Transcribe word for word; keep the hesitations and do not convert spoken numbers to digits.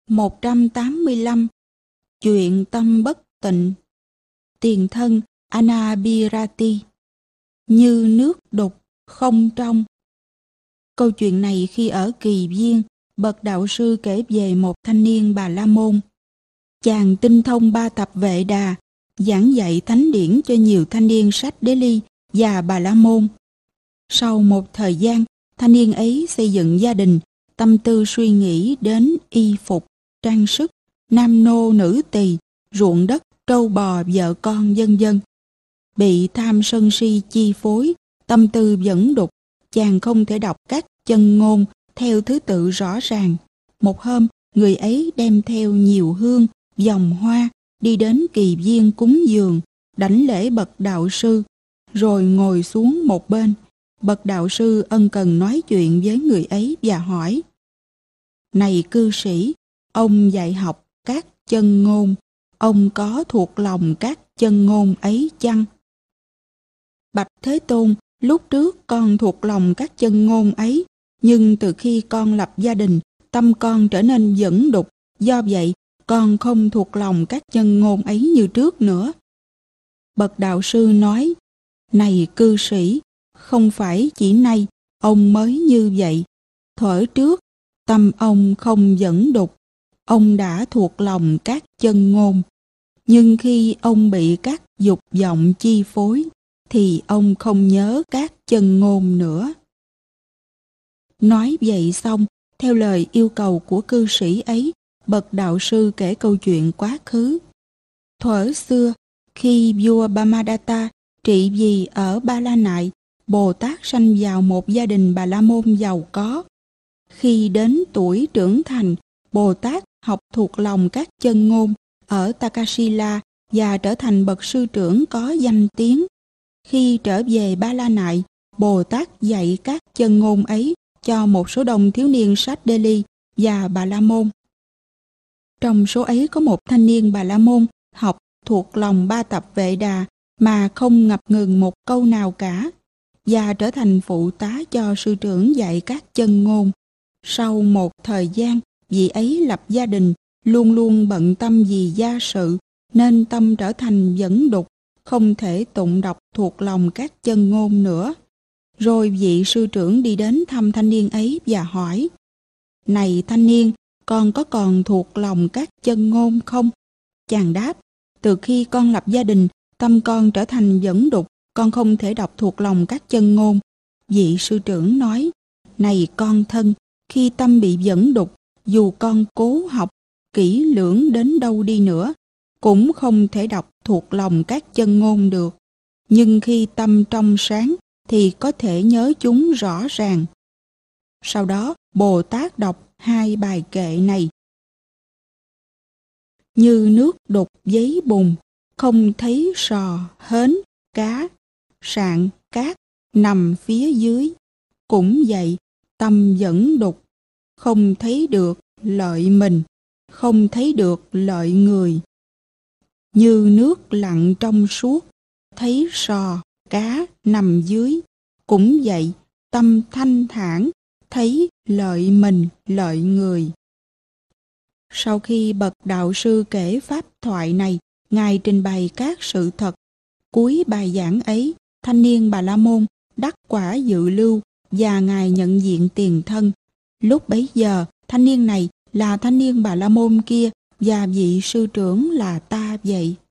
một trăm tám mươi lăm. Chuyện tâm bất tịnh. Tiền thân Anabhirati. Như nước đục, không trong. Câu chuyện này khi ở Kỳ Viên, bậc đạo sư kể về một thanh niên Bà La Môn. Chàng tinh thông ba tập Vệ Đà, giảng dạy thánh điển cho nhiều thanh niên Sách Đế Ly và Bà La Môn. Sau một thời gian, thanh niên ấy xây dựng gia đình, tâm tư suy nghĩ đến y phục, trang sức, nam nô nữ tỳ, ruộng đất, trâu bò, vợ con, vân vân. Bị tham sân si chi phối, tâm tư vẫn đục, chàng không thể đọc các chân ngôn theo thứ tự rõ ràng. Một hôm, người ấy đem theo nhiều hương, vòng hoa, đi đến Kỳ Viên cúng dường, đảnh lễ bậc đạo sư, rồi ngồi xuống một bên. Bậc đạo sư ân cần nói chuyện với người ấy và hỏi: Này cư sĩ, ông dạy học các chân ngôn, ông có thuộc lòng các chân ngôn ấy chăng? Bạch Thế Tôn, lúc trước con thuộc lòng các chân ngôn ấy, nhưng từ khi con lập gia đình, tâm con trở nên dẫn đục, do vậy con không thuộc lòng các chân ngôn ấy như trước nữa. Bậc đạo sư nói: Này cư sĩ, không phải chỉ nay ông mới như vậy. Thuở trước, tâm ông không dẫn đục, ông đã thuộc lòng các chân ngôn. Nhưng khi ông bị các dục vọng chi phối, thì ông không nhớ các chân ngôn nữa. Nói vậy xong, theo lời yêu cầu của cư sĩ ấy, bậc đạo sư kể câu chuyện quá khứ. Thuở xưa, khi vua Brahmadatta trị vì ở Ba La Nại, Bồ Tát sanh vào một gia đình Bà La Môn giàu có. Khi đến tuổi trưởng thành, Bồ Tát học thuộc lòng các chân ngôn ở Takasila và trở thành bậc sư trưởng có danh tiếng. Khi trở về Ba La Nại, Bồ Tát dạy các chân ngôn ấy cho một số đông thiếu niên Sách Đê Ly và Bà La Môn. Trong số ấy có một thanh niên Bà La Môn học thuộc lòng ba tập Vệ Đà mà không ngập ngừng một câu nào cả, và trở thành phụ tá cho sư trưởng dạy các chân ngôn. Sau một thời gian, vị ấy lập gia đình, luôn luôn bận tâm vì gia sự, nên tâm trở thành dẫn đục, không thể tụng đọc thuộc lòng các chân ngôn nữa. Rồi vị sư trưởng đi đến thăm thanh niên ấy và hỏi: Này thanh niên, con có còn thuộc lòng các chân ngôn không? Chàng đáp: Từ khi con lập gia đình, tâm con trở thành dẫn đục, con không thể đọc thuộc lòng các chân ngôn. Vị sư trưởng nói: Này con thân, khi tâm bị dẫn đục, dù con cố học kỹ lưỡng đến đâu đi nữa, cũng không thể đọc thuộc lòng các chân ngôn được. Nhưng khi tâm trong sáng, thì có thể nhớ chúng rõ ràng. Sau đó, Bồ Tát đọc hai bài kệ này: Như nước đục giấy bùn, không thấy sò, hến, cá, sạn, cát nằm phía dưới. Cũng vậy, tâm dẫn đục, không thấy được lợi mình, không thấy được lợi người. Như nước lặng trong suốt, thấy sò, cá nằm dưới. Cũng vậy, tâm thanh thản, thấy lợi mình, lợi người. Sau khi bậc đạo sư kể pháp thoại này, Ngài trình bày các sự thật. Cuối bài giảng ấy, thanh niên Bà La Môn đắc quả dự lưu và Ngài nhận diện tiền thân. Lúc bấy giờ, thanh niên này là thanh niên Bà La Môn kia và vị sư trưởng là ta vậy.